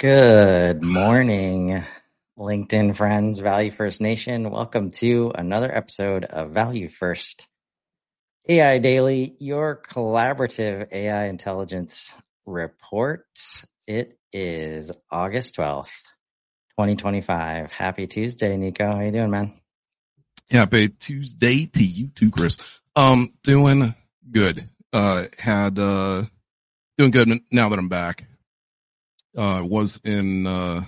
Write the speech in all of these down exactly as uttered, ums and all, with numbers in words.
Good morning, LinkedIn friends, Value First Nation. Welcome to another episode of Value First A I Daily, your collaborative A I intelligence report. It is August twelfth, twenty twenty-five. Happy Tuesday, Nico. How you doing, man? Happy Tuesday to you too, Chris. Um, doing good. Uh, had, uh, doing good now that I'm back. Uh, was in, uh,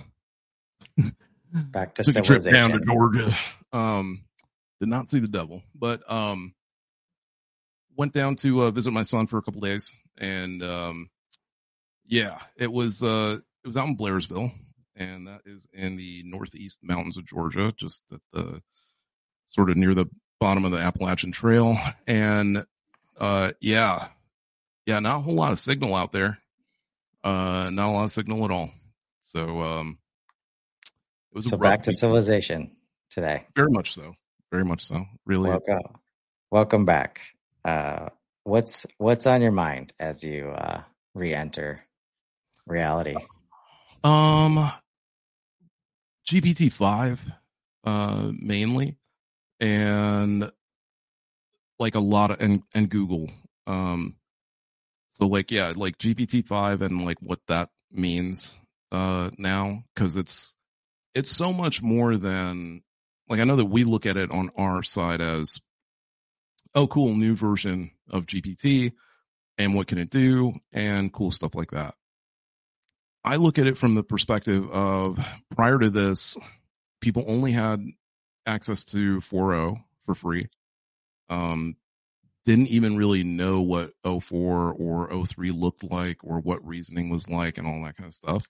back to took a trip down to civilization. Georgia. Um, did not see the devil, but, um, went down to, uh, visit my son for a couple days. And, um, yeah, it was, uh, it was out in Blairsville, and that is in the northeast mountains of Georgia, just at the, sort of near the bottom of the Appalachian Trail. And, uh, yeah, yeah, not a whole lot of signal out there. Uh, not a lot of signal at all. So, um, it was so a rough back to week. civilization today. Very much so. Very much so. Really. Welcome, welcome back. Uh, what's, what's on your mind as you, uh, re-enter reality? Um, G P T five, uh, mainly, and like a lot of, and, and Google. Um, so like, yeah, like G P T five and like what that means, uh, now, cause it's, it's so much more than, like, I know that we look at it on our side as, oh, cool, new version of G P T and what can it do and cool stuff like that. I look at it from the perspective of prior to this, people only had access to four point oh for free. Um, didn't even really know what oh four or oh three looked like or what reasoning was like and all that kind of stuff.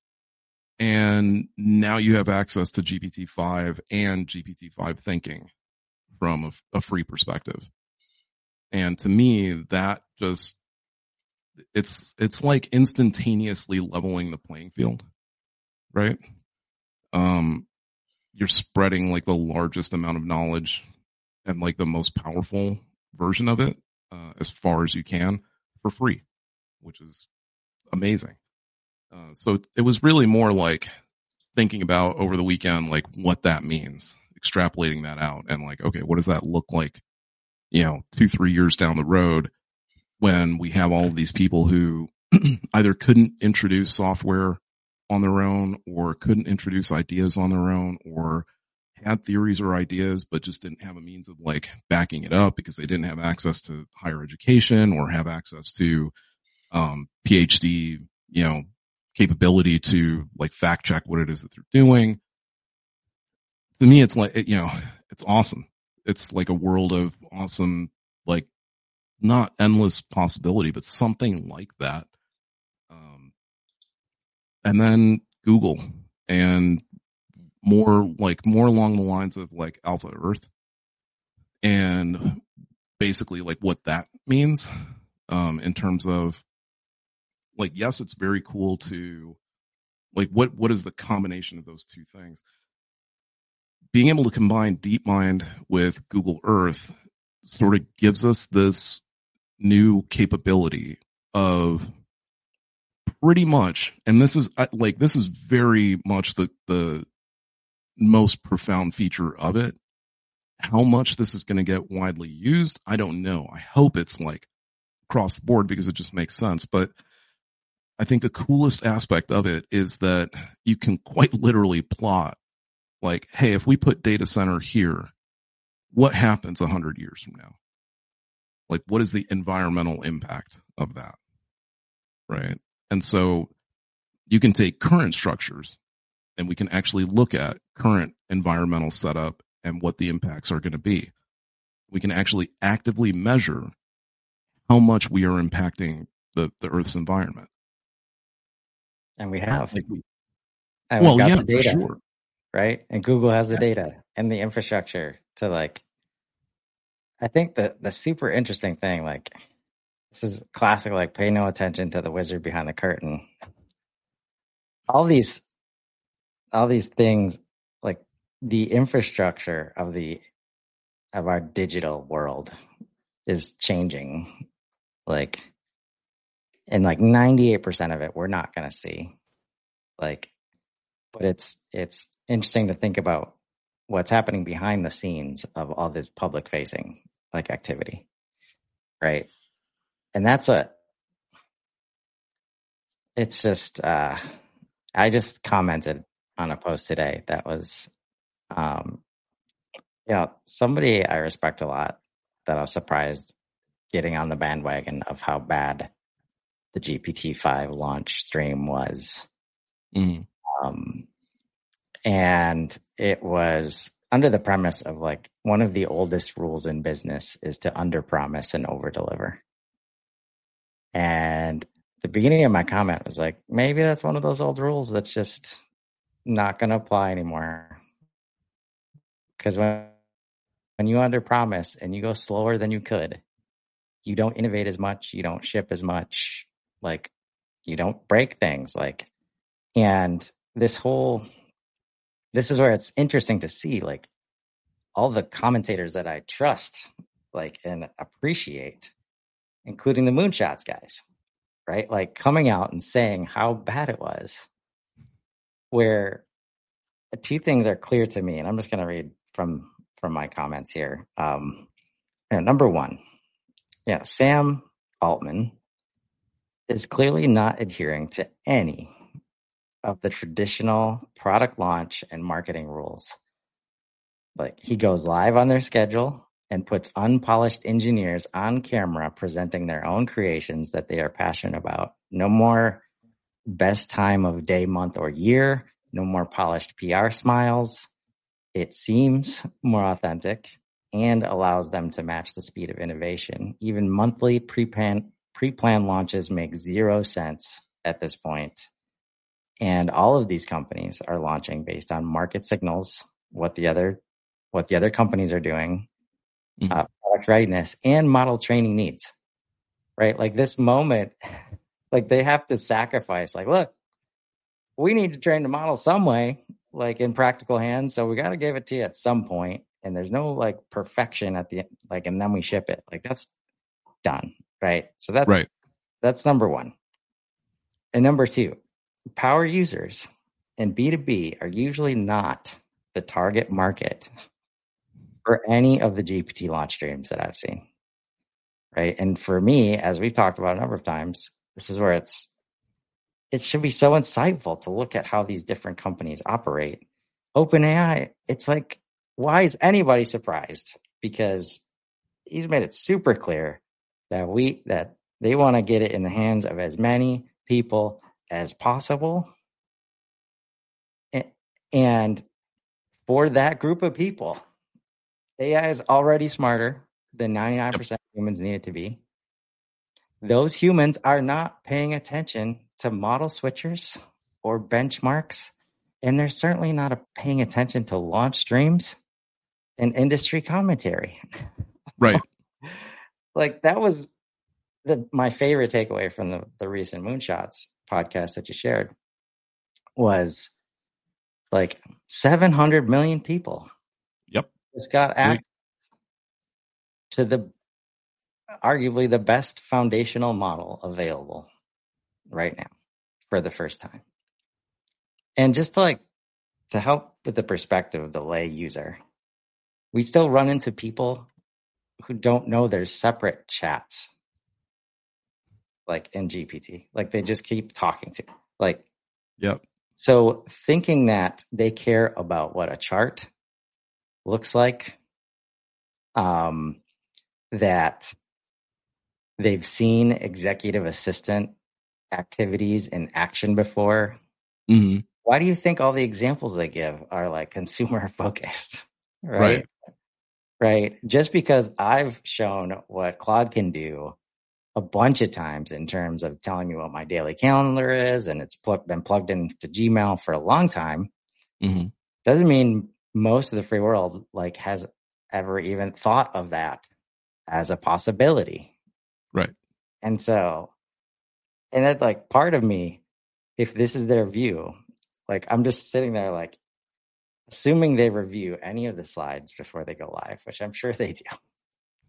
And now you have access to G P T five and G P T five thinking from a, a free perspective. And to me, that just, it's, it's like instantaneously leveling the playing field, right? Um, you're spreading like the largest amount of knowledge and like the most powerful version of it, uh, as far as you can for free, which is amazing. Uh, so it was really more like thinking about over the weekend, like what that means, extrapolating that out and like, okay, what does that look like, you know, two, three years down the road when we have all of these people who either couldn't introduce software on their own or couldn't introduce ideas on their own or had theories or ideas, but just didn't have a means of like backing it up because they didn't have access to higher education or have access to, um, PhD, you know, capability to like fact check what it is that they're doing. To me, it's like, you know, it's awesome. It's like a world of awesome, like not endless possibility, but something like that. Um, and then Google and more like more along the lines of like Alpha Earth and basically like what that means, um, in terms of like, yes, it's very cool to like, what, what is the combination of those two things? Being able to combine DeepMind with Google Earth sort of gives us this new capability of pretty much, and this is like, this is very much the, the most profound feature of it. How much this is going to get widely used, I don't know. I hope it's like across the board because it just makes sense. But I think the coolest aspect of it is that you can quite literally plot like, hey, if we put data center here, what happens a hundred years from now? Like, what is the environmental impact of that? Right. And so you can take current structures and we can actually look at current environmental setup and what the impacts are going to be. We can actually actively measure how much we are impacting the, the Earth's environment. And we have. Like we, and well, got yeah, the data, for sure. Right? And Google has the Yeah. data and the infrastructure to like, I think the, the super interesting thing, like this is classic, like pay no attention to the wizard behind the curtain. All these, all these things, like the infrastructure of the, of our digital world is changing. Like, and like ninety-eight percent of it, we're not going to see. Like, but it's it's interesting to think about what's happening behind the scenes of all this public facing like activity, right? And that's a it's just uh I just commented on a post today that was um you know, somebody I respect a lot that I was surprised getting on the bandwagon of how bad the G P T five launch stream was. Mm. Um, and it was under the premise of like one of the oldest rules in business is to underpromise and overdeliver. And the beginning of my comment was like, maybe that's one of those old rules that's just not going to apply anymore. Because when, when you underpromise and you go slower than you could, you don't innovate as much, you don't ship as much, like you don't break things. Like, and this whole, this is where it's interesting to see like all the commentators that I trust, like, and appreciate, including the Moonshots guys, right? Like coming out and saying how bad it was, where two things are clear to me, and I'm just going to read from, from my comments here. Um, you know, number one, yeah, Sam Altman is clearly not adhering to any of the traditional product launch and marketing rules. Like he goes live on their schedule and puts unpolished engineers on camera presenting their own creations that they are passionate about. No more best time of day, month, or year. No more polished P R smiles. It seems more authentic and allows them to match the speed of innovation. Even monthly pre-plan, pre-planned launches make zero sense at this point. And all of these companies are launching based on market signals, what the other what the other companies are doing, mm-hmm. uh, product readiness, and model training needs, right? Like this moment, like they have to sacrifice, like, look, we need to train the model some way, like in practical hands. So we got to give it to you at some point. And there's no like perfection at the end, like, and then we ship it. Like that's done, right? So that's, right. that's number one. And number two, power users and B two B are usually not the target market for any of the G P T launch streams that I've seen, right? And for me, as we've talked about a number of times, this is where it's, it should be so insightful to look at how these different companies operate. OpenAI, it's like, why is anybody surprised? Because he's made it super clear that we, that they want to get it in the hands of as many people as possible. And for that group of people, A I is already smarter than ninety-nine percent of humans need it to be. Those humans are not paying attention to model switchers or benchmarks, and they're certainly not paying attention to launch streams and industry commentary. Right. Like that was the my favorite takeaway from the, the recent Moonshots podcast that you shared was like seven hundred million people. Yep. Just got access to the arguably the best foundational model available right now for the first time. And just to like to help with the perspective of the lay user, we still run into people who don't know there's separate chats like in G P T. Like they just keep talking to like yep. So thinking that they care about what a chart looks like, um, that they've seen executive assistant activities in action before. Mm-hmm. Why do you think all the examples they give are like consumer focused? Right? Right. Right. Just because I've shown what Claude can do a bunch of times in terms of telling me what my daily calendar is, and it's pl- been plugged into Gmail for a long time, mm-hmm. doesn't mean most of the free world like has ever even thought of that as a possibility. Right. And so, and that like part of me, if this is their view, like I'm just sitting there like assuming they review any of the slides before they go live, which I'm sure they do.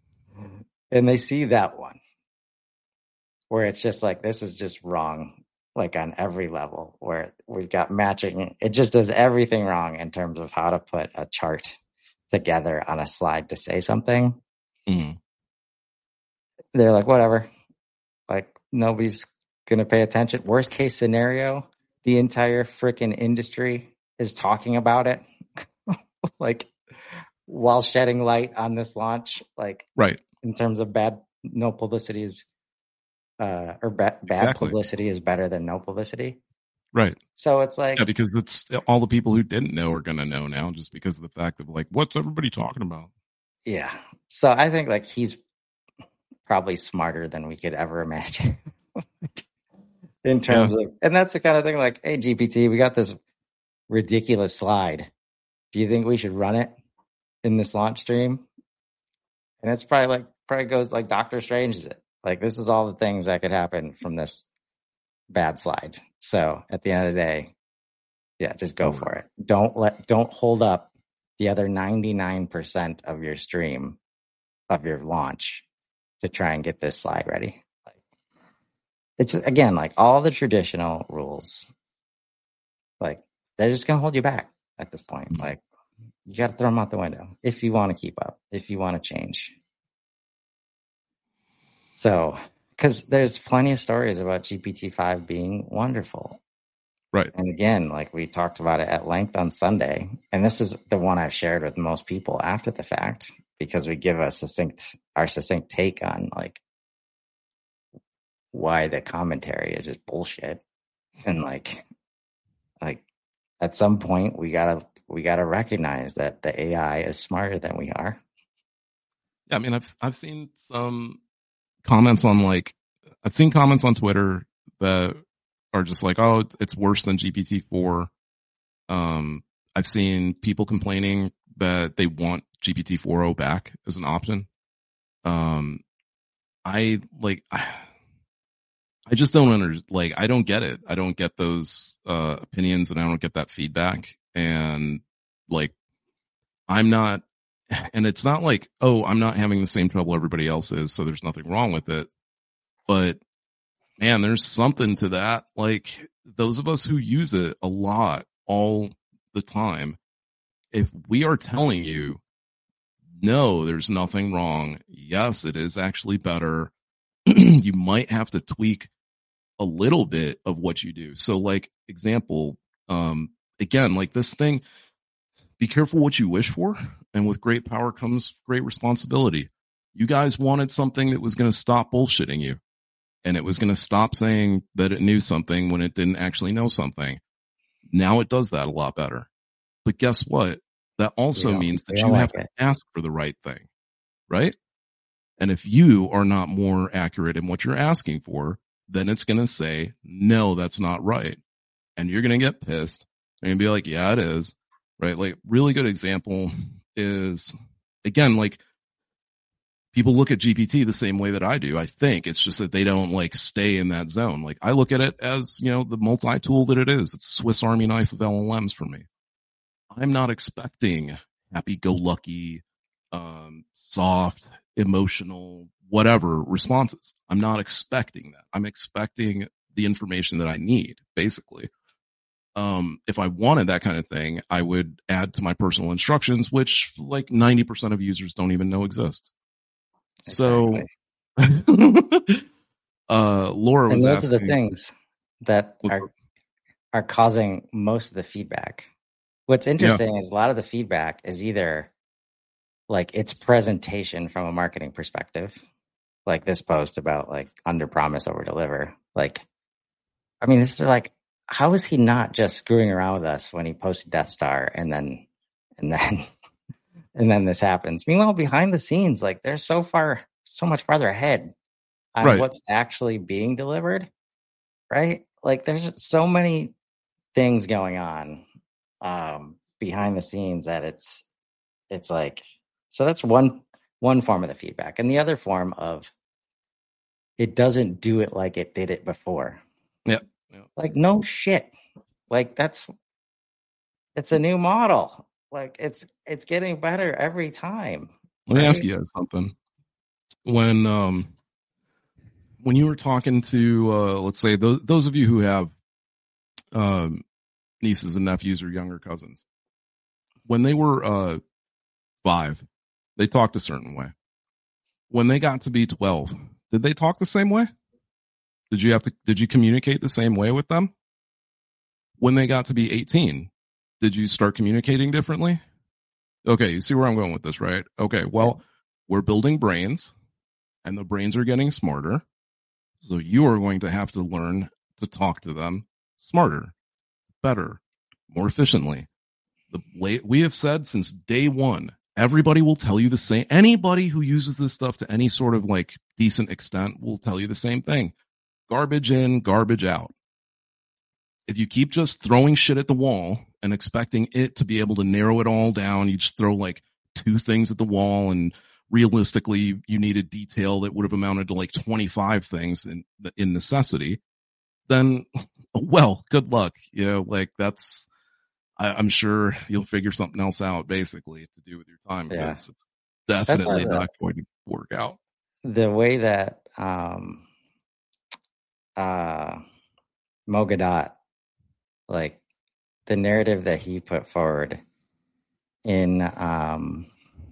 And they see that one where it's just like, this is just wrong. like on every level, where we've got matching. It just does everything wrong in terms of how to put a chart together on a slide to say something. Mm. They're like, whatever, like nobody's going to pay attention. Worst case scenario, the entire freaking industry is talking about it, like while shedding light on this launch, like right. in terms of bad, no publicity is, uh, or ba- bad Exactly. publicity is better than no publicity. Right. So it's like, yeah, because it's all the people who didn't know are going to know now, just because of the fact of like, what's everybody talking about? yeah. So I think like he's probably smarter than we could ever imagine in terms Yeah. of, and that's the kind of thing like, hey, G P T, we got this ridiculous slide. Do you think we should run it in this launch stream? And it's probably like, probably goes like Doctor Strange's it. Like, this is all the things that could happen from this bad slide. So at the end of the day, yeah, just go for it. Don't let, don't hold up the other ninety-nine percent of your stream of your launch to try and get this slide ready. Like, it's again, like all the traditional rules, like they're just going to hold you back at this point. Mm-hmm. Like, you got to throw them out the window if you want to keep up, if you want to change. So, because there's plenty of stories about G P T five being wonderful. Right. And again, like we talked about it at length on Sunday, and this is the one I've shared with most people after the fact, because we give a succinct, our succinct take on like why the commentary is just bullshit. And like, like at some point we gotta, we gotta recognize that the A I is smarter than we are. Yeah. I mean, I've, I've seen some comments on like, I've seen comments on Twitter that are just like, oh, it's worse than G P T four. Um, I've seen people complaining that they want G P T four o back as an option. Um, I like, I, I just don't under, like, I don't get it. I don't get those, uh, opinions, and I don't get that feedback. And like, I'm not, and it's not like, oh, I'm not having the same trouble everybody else is, so there's nothing wrong with it. But man, there's something to that. Like, those of us who use it a lot all the time, if we are telling you, no, there's nothing wrong. Yes, it is actually better. You might have to tweak a little bit of what you do. So like, example, um, again, like this thing, be careful what you wish for. And with great power comes great responsibility. You guys wanted something that was going to stop bullshitting you. And it was going to stop saying that it knew something when it didn't actually know something. Now it does that a lot better. But guess what? That also means that you have to ask for the right thing, right? And if you are not more accurate in what you're asking for, then it's going to say, no, that's not right. And you're going to get pissed and you'll be like, yeah, it is. Right? Like, really good example is, again, like, people look at G P T the same way that I do. I think it's just that they don't like stay in that zone. Like, I look at it as, you know, the multi-tool that it is. It's a Swiss Army knife of L L Ms for me. I'm not expecting happy-go-lucky, um, soft, emotional, whatever responses. I'm not expecting that. I'm expecting the information that I need, basically. Um, if I wanted that kind of thing, I would add to my personal instructions, which like ninety percent of users don't even know exists. Exactly. So, uh, Laura was and those asking, are the things that are, are causing most of the feedback. What's interesting yeah. is a lot of the feedback is either like its presentation from a marketing perspective, like this post about like under promise, over deliver. Like, I mean, this is like, how is he not just screwing around with us when he posted Death Star and then, and then, and then this happens? Meanwhile, behind the scenes, like they're so far, so much farther ahead on right. what's actually being delivered, right? Like there's so many things going on um, behind the scenes that it's, it's like, so that's one, one form of the feedback. And the other form of it doesn't do it like it did it before. Yeah. yeah. Like, no shit. Like that's, it's a new model. Like it's, it's getting better every time. Let right? me ask you something. When, um, when you were talking to, uh, let's say those, those of you who have, um, nieces and nephews or younger cousins, when they were, uh, five, they talked a certain way. When they got to be twelve, did they talk the same way? Did you have to, did you communicate the same way with them? When they got to be eighteen, did you start communicating differently? Okay, you see where I'm going with this, right? Okay, well, we're building brains, and the brains are getting smarter. So you are going to have to learn to talk to them smarter, better, more efficiently. The way we have said since day one, everybody will tell you the same. Anybody who uses this stuff to any sort of like decent extent will tell you the same thing. Garbage in, garbage out. If you keep just throwing shit at the wall and expecting it to be able to narrow it all down, you just throw like two things at the wall, and realistically you need a detail that would have amounted to like twenty-five things in in necessity, then well, good luck. You know, like that's, I, I'm sure you'll figure something else out basically to do with your time, Yeah. because it's definitely not going to work out. The way that um uh Mogadot, like the narrative that he put forward in um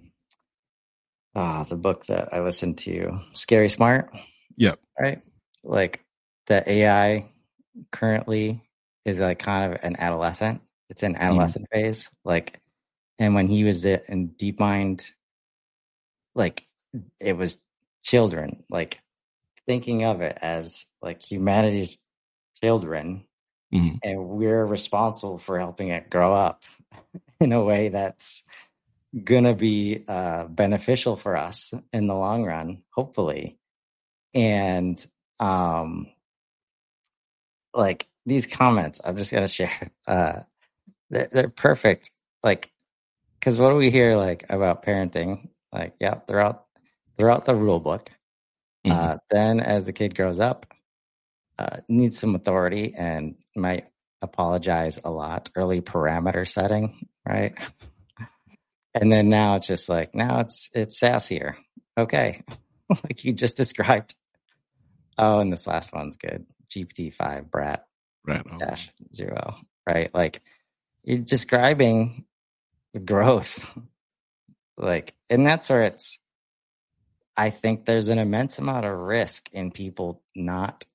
ah the book that I listened to, Scary Smart. Yep. Right? Like the A I currently is like kind of an adolescent. It's an adolescent mm-hmm. phase. Like, and when he was in DeepMind, like it was children, like thinking of it as like humanity's children, mm-hmm. and we're responsible for helping it grow up in a way that's gonna be uh, beneficial for us in the long run, hopefully. And um, like these comments, I'm just gonna share. Uh, they're, they're perfect. Like, because what do we hear like about parenting? Like, yeah, throughout throughout the rule book. Mm-hmm. Uh, then, as the kid grows up, uh, needs some authority and might apologize a lot. Early parameter setting, right? And then now it's just like, now it's it's sassier. Okay, like you just described. Oh, and this last one's good. G P T five brat right, oh. dash zero, right? Like you're describing the growth, like, and that's where it's. I think there's an immense amount of risk in people not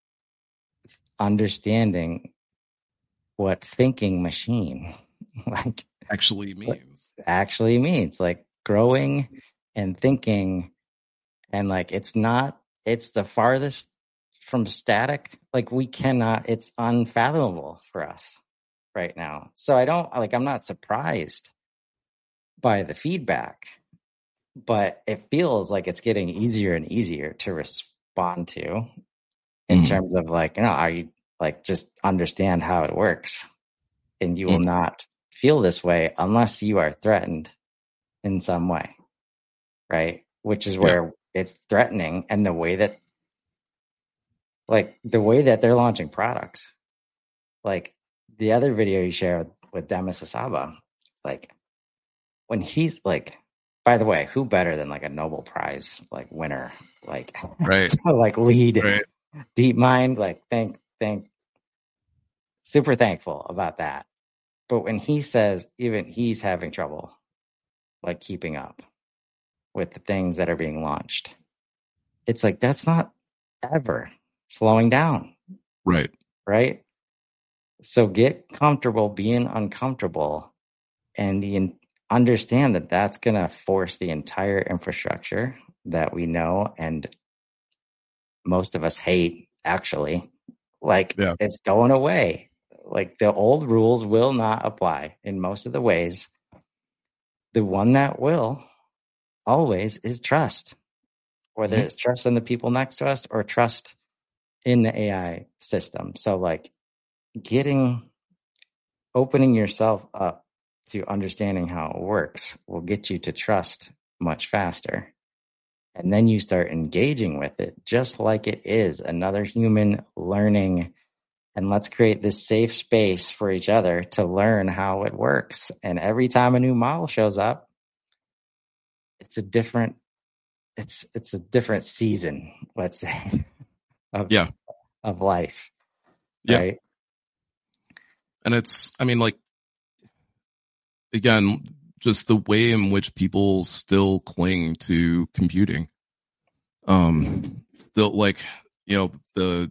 understanding what thinking machine like actually means. Actually means like growing and thinking, and like it's not. It's the farthest from static. Like we cannot. It's unfathomable for us right now. So I don't like. I'm not surprised by the feedback. But it feels like it's getting easier and easier to respond to in mm-hmm. terms of like, you know, are you like just understand how it works, and you mm-hmm. will not feel this way unless you are threatened in some way, right? Which is where yeah. it's threatening, and the way that, like the way that they're launching products, like the other video you shared with Demis Hassabis, like when he's like. By the way, who better than like a Nobel Prize like winner, like right, to, like lead right. DeepMind? Like, thank, thank, super thankful about that. But when he says even he's having trouble, like keeping up with the things that are being launched, it's like that's not ever slowing down, right? Right. So get comfortable being uncomfortable, and the. Understand that that's going to force the entire infrastructure that we know and most of us hate, actually, like yeah. it's going away. Like the old rules will not apply in most of the ways. The one that will always is trust, whether mm-hmm. it's trust in the people next to us or trust in the A I system. So like getting, opening yourself up to understanding how it works will get you to trust much faster. And then you start engaging with it just like it is another human learning. And let's create this safe space for each other to learn how it works. And every time a new model shows up, it's a different, it's, it's a different season, let's say. of Yeah. of life, Yeah. right? And it's, I mean, like, again, just the way in which people still cling to computing. Um, still like, you know, the,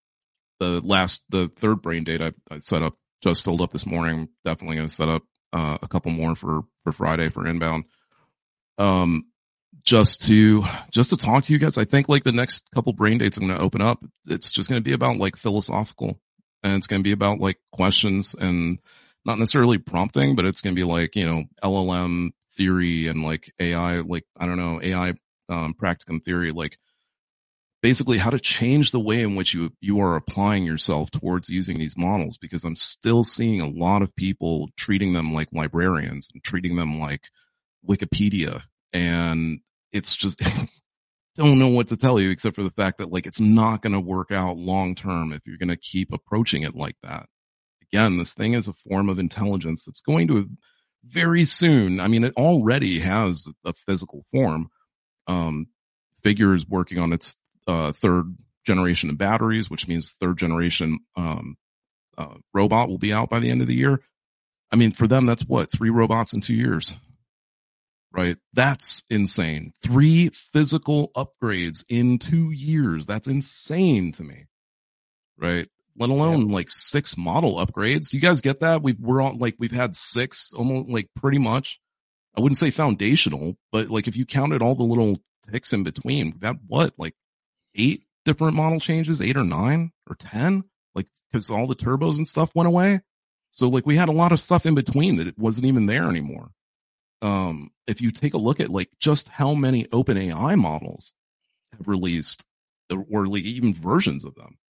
the last, the third brain date I, I set up, just filled up this morning. Definitely going to set up, uh, a couple more for, for Friday for inbound. Um, just to, just to talk to you guys. I think like the next couple brain dates I'm going to open up, it's just going to be about like philosophical, and it's going to be about like questions and not necessarily prompting, but it's going to be like, you know, L L M theory and like A I, like, I don't know, A I, um, practicum theory, like basically how to change the way in which you, you are applying yourself towards using these models, because I'm still seeing a lot of people treating them like librarians and treating them like Wikipedia. And it's just, don't know what to tell you except for the fact that like it's not going to work out long term if you're going to keep approaching it like that. Again, this thing is a form of intelligence that's going to very soon. I mean, it already has a physical form. Um, Figure is working on its uh, third generation of batteries, which means third generation um, uh, robot will be out by the end of the year. I mean, for them, that's what, three robots in two years. Right? That's insane. Three physical upgrades in two years. That's insane to me. Right? Let alone yep. like six model upgrades. You guys get that? We've, we're on like, we've had six almost like pretty much. I wouldn't say foundational, but like if you counted all the little ticks in between, we've had what, like eight different model changes, eight or nine or ten, like cause all the turbos and stuff went away. So like we had a lot of stuff in between that it wasn't even there anymore. Um, if you take a look at like just how many OpenAI models have released, or like even versions of them,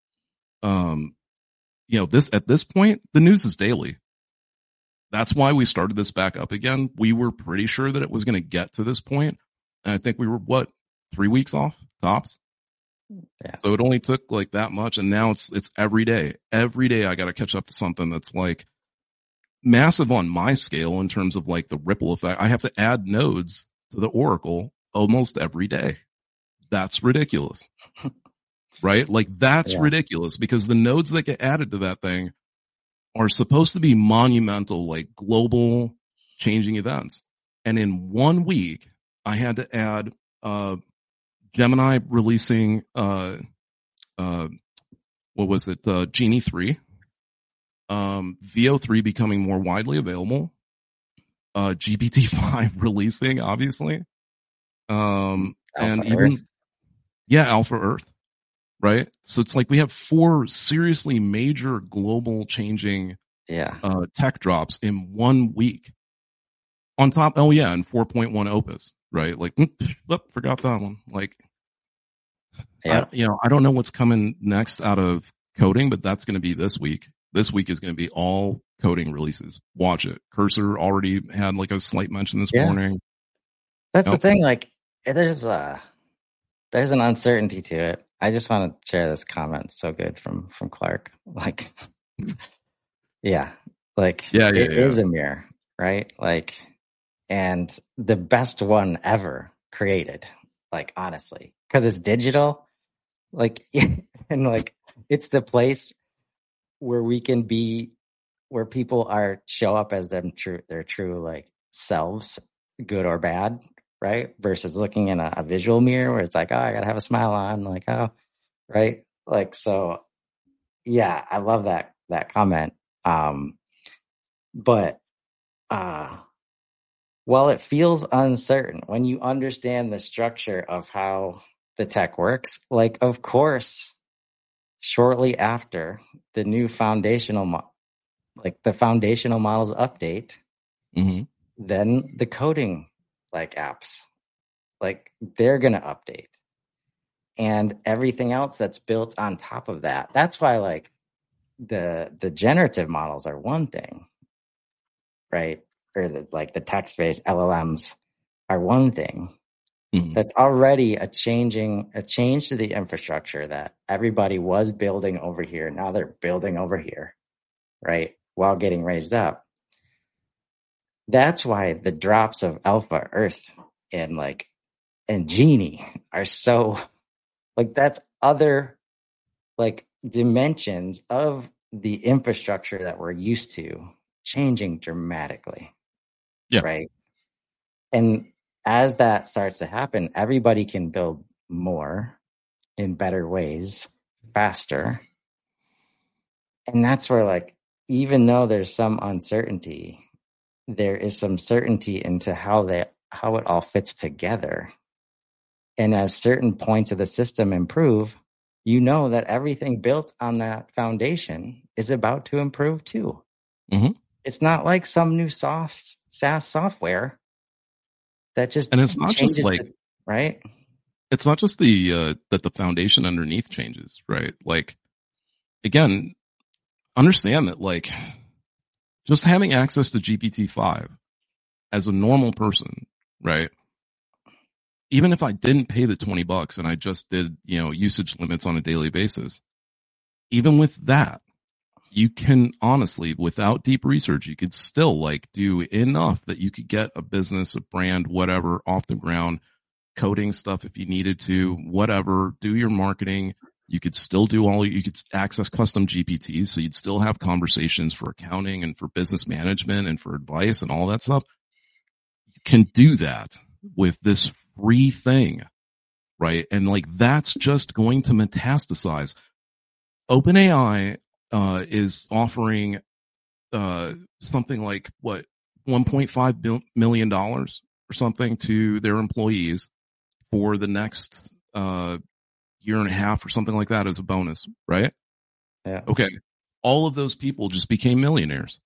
um, you know, this at this point, the news is daily. That's why we started this back up again. We were pretty sure that it was going to get to this point, and I think we were what three weeks off tops. Yeah. So it only took like that much, and now it's it's every day. Every day I got to catch up to something that's like massive on my scale in terms of like the ripple effect. I have to add nodes to the Oracle almost every day. That's ridiculous. Right? Like that's yeah. ridiculous, because the nodes that get added to that thing are supposed to be monumental, like global changing events. And in one week, I had to add, uh, Gemini releasing, uh, uh, what was it? Uh, Genie three. Um, V O three becoming more widely available, uh, G P T five releasing, obviously, um, Alpha and even, Earth. yeah, Alpha Earth, right? So it's like we have four seriously major global changing, yeah, uh, tech drops in one week. On top, oh yeah, and four point one Opus, right? Like, whoop, forgot that one. Like, yeah, I, you know, I don't know what's coming next out of coding, but that's going to be this week. This week is going to be all coding releases. Watch it. Cursor already had like a slight mention this yeah. morning. That's nope. the thing. Like, there's a there's an uncertainty to it. I just want to share this comment. So good from from Clark. Like, yeah, like yeah, yeah it yeah. is a mirror, right? Like, and the best one ever created. Like, honestly, because it's digital. Like, and like it's the place where we can be, where people are show up as them true, their true like selves, good or bad, right? Versus looking in a, a visual mirror where it's like, oh, I gotta have a smile on, like, oh, right, like so. Yeah, I love that that comment. Um, but uh, while it feels uncertain, when you understand the structure of how the tech works, like, of course, shortly after the new foundational mo- like the foundational models update, mm-hmm. then the coding like apps, like they're going to update, and everything else that's built on top of that. That's why like the the generative models are one thing, right? Or the, like the text-based L L Ms are one thing. Mm-hmm. That's already a changing a change to the infrastructure that everybody was building over here. Now they're building over here, right? While getting raised up. That's why the drops of Alpha Earth and like and Genie are so like, that's other like dimensions of the infrastructure that we're used to changing dramatically. Yeah. Right. And as that starts to happen, everybody can build more in better ways, faster. And that's where, like, even though there's some uncertainty, there is some certainty into how they how it all fits together. And as certain points of the system improve, you know that everything built on that foundation is about to improve too. Mm-hmm. It's not like some new soft SaaS software that just and it's not changes just like the, right. It's not just the uh, that the foundation underneath changes, right? Like, again, understand that, like, just having access to G P T five as a normal person, right? Even if I didn't pay the twenty bucks and I just did, you know, usage limits on a daily basis, even with that, you can honestly, without deep research, you could still like do enough that you could get a business, a brand, whatever off the ground, coding stuff if you needed to, whatever, do your marketing. You could still do all, you could access custom G P Ts. So you'd still have conversations for accounting and for business management and for advice and all that stuff. You can do that with this free thing, right? And like, that's just going to metastasize. OpenAI uh, is offering uh, something like what, one point five million dollars or something to their employees for the next uh, year and a half or something like that as a bonus, right? Yeah. Okay. All of those people just became millionaires.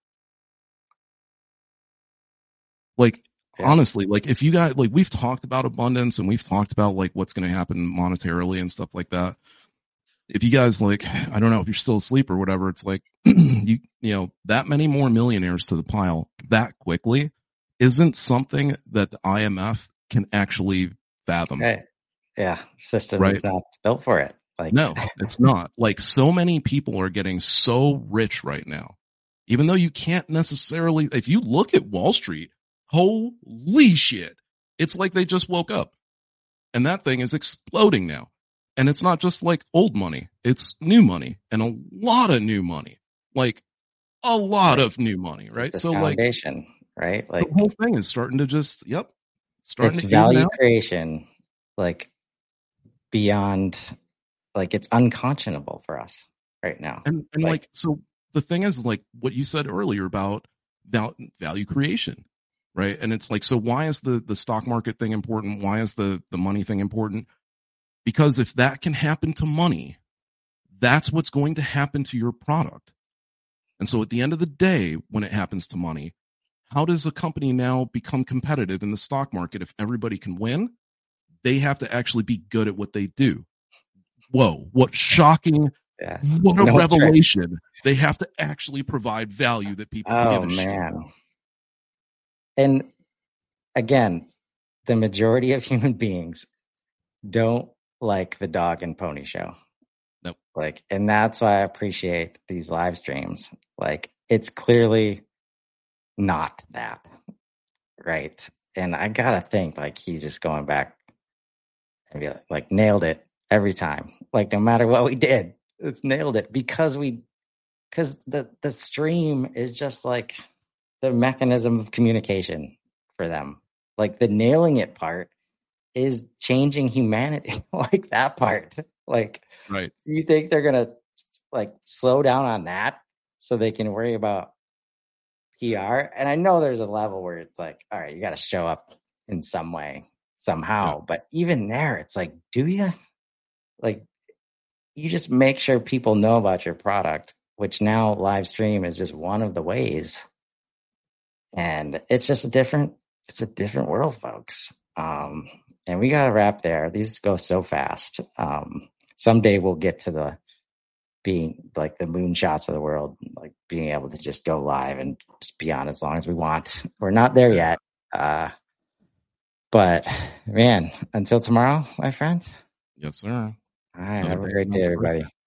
Like, yeah. Honestly, like if you got, like, we've talked about abundance and we've talked about like what's going to happen monetarily and stuff like that. If you guys, like, I don't know if you're still asleep or whatever, it's like, you, you know, that many more millionaires to the pile that quickly isn't something that the I M F can actually fathom. Right. Yeah. System right? is not built for it. Like, no, it's not. Like, so many people are getting so rich right now, even though you can't necessarily, if you look at Wall Street, holy shit, it's like they just woke up and that thing is exploding now. And it's not just like old money, it's new money and a lot of new money, like a lot right. of new money, right? The so foundation, like, right? Like the whole thing is starting to just, yep, starting it's to value even out. creation, like beyond, like it's unconscionable for us right now. And, and like, like, so the thing is, like what you said earlier about val- value creation, right? And it's like, so why is the, the stock market thing important? Why is the, the money thing important? Because if that can happen to money, that's what's going to happen to your product. And so at the end of the day, when it happens to money, how does a company now become competitive in the stock market if everybody can win? They have to actually be good at what they do. Whoa, what shocking, yeah. what a no revelation. Trick. They have to actually provide value that people oh, give a man. shit about. And again, the majority of human beings don't like the dog and pony show. Nope. Like, and that's why I appreciate these live streams. Like, it's clearly not that, right? And I gotta think, like, he's just going back and be like, like nailed it every time. Like, no matter what we did, it's nailed it because we, because the the stream is just like the mechanism of communication for them. Like the nailing it part is changing humanity. Like that part. Like, right. You think they're gonna like slow down on that so they can worry about P R? And I know there's a level where it's like, all right, you got to show up in some way, somehow. Yeah. But even there, it's like, do you? Like, you just make sure people know about your product, which now live stream is just one of the ways. And it's just a different, it's a different world, folks. Um, and we got to wrap there. These go so fast. Um, someday we'll get to the being like the moonshots of the world, like being able to just go live and just be on as long as we want. We're not there yet. Uh, but man, until tomorrow, my friend. Yes, sir. All right. Have a great day, everybody.